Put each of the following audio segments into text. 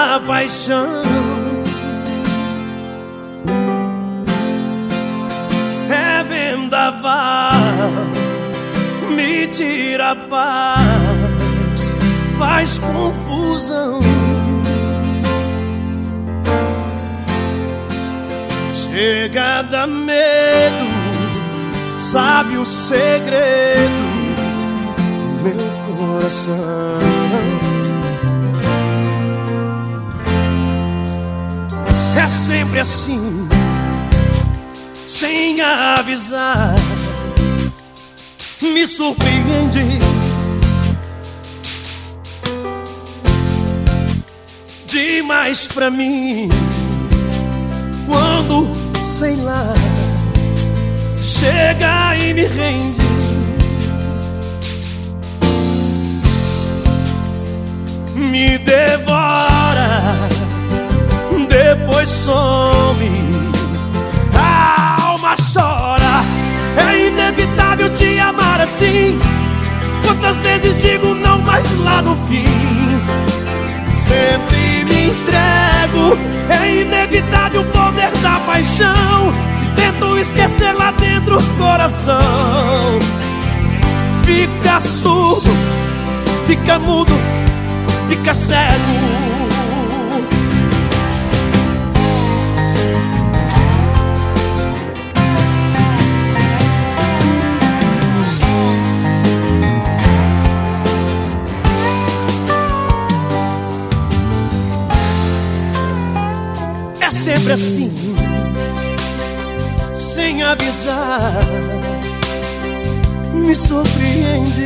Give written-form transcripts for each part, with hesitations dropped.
da paixão. É vendaval, me tira a paz, faz confusão. Chega a dar medo, sabe o segredo do meu coração. É sempre assim, sem avisar, me surpreende. Demais pra mim, quando, sei lá, chega e me rende. Me devora, depois some, a alma chora. É inevitável te amar assim. Quantas vezes digo não, mas lá no fim sempre me entrego. É inevitável o poder da paixão. Se tento esquecer lá dentro o coração fica surdo, fica mudo, fica cego. É sempre assim, sem avisar, me surpreende.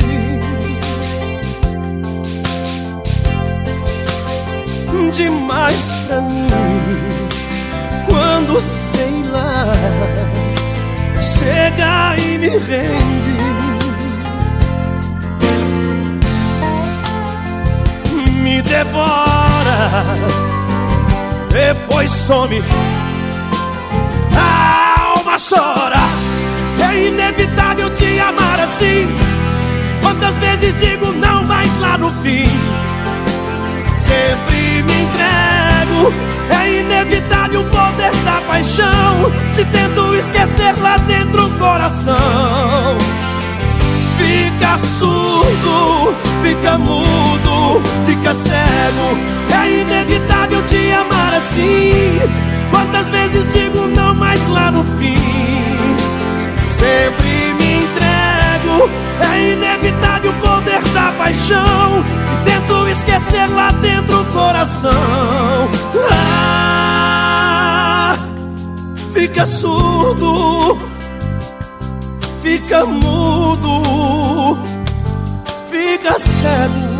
Demais pra mim, quando, sei lá, chega e me rende. Me devora, depois some, a alma chora. É inevitável te amar assim. Quantas vezes digo não, mas lá no fim sempre me entrego. É inevitável o poder da paixão. Se tento esquecer lá dentro o coração fica surdo, fica mudo, fica cego. É inevitável te amar assim. Quantas vezes digo não, mas lá no fim sempre me entrego. É inevitável o poder da paixão. Se tento esquecer lá dentro o coração fica surdo, fica mudo, fica cego.